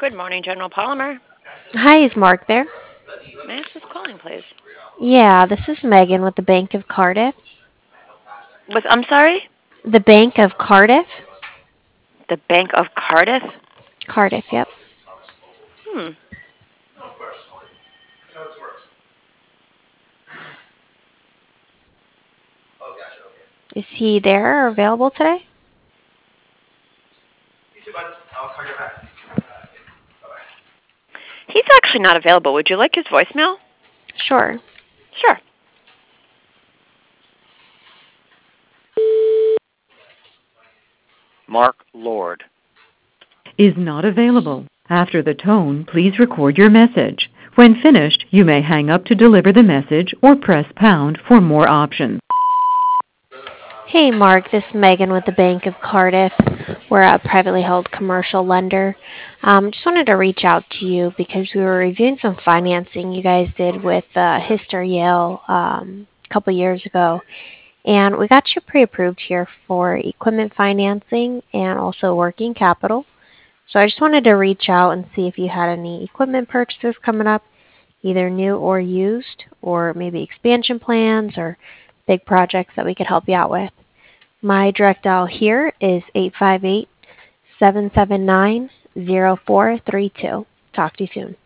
Good morning, General Polymer. Hi, is Mark there? May I ask who's calling, please? Yeah, this is Megan with the Bank of Cardiff. I'm sorry? The Bank of Cardiff? The Bank of Cardiff? Cardiff, yep. Hmm. Is he there or available today? He's actually not available. Would you like his voicemail? Sure. Sure. Mark Lord is not available. After the tone, please record your message. When finished, you may hang up to deliver the message or press pound for more options. Hey, Mark, this is Megan with the Bank of Cardiff. We're a privately held commercial lender. Just wanted to reach out to you because we were reviewing some financing you guys did with History Yale a couple years ago. And we got you pre-approved here for equipment financing and also working capital. So I just wanted to reach out and see if you had any equipment purchases coming up, either new or used, or maybe expansion plans or big projects that we could help you out with. My direct dial here is 858-779-0432. Talk to you soon.